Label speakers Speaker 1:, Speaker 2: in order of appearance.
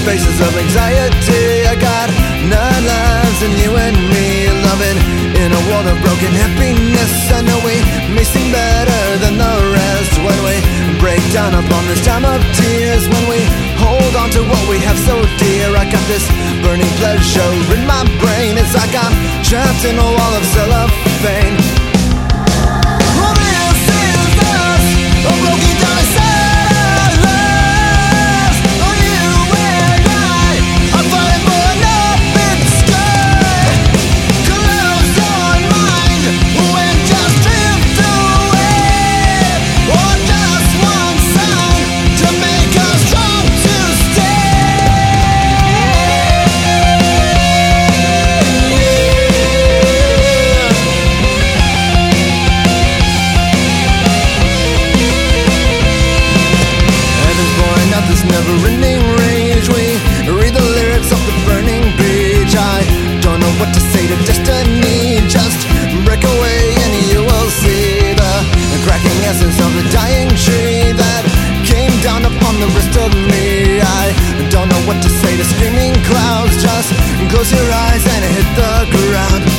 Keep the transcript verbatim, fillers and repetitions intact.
Speaker 1: faces of anxiety. I got nine lives and you and me loving in a world of broken happiness. I know we may seem better than the rest when we break down upon this time of tears, when we hold on to what we have so dear. I got this burning pleasure in my brain. It's like I'm trapped in a wall of cellophane. All this is us, a broken down silence. Oh, you and I are fighting for an open sky. Close our mind when just drift away, or just one sound to make us strong to this never-ending rage. We read the lyrics off the burning page. I don't know what to say to destiny. Just break away and you will see the, the cracking essence of the dying tree that came down upon the wrist of me. I don't know what to say to screaming clouds. Just close your eyes and hit the ground.